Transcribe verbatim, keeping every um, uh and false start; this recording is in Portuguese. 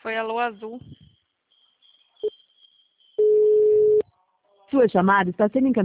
Foi alô azul. Sua chamada está sendo encaminhada.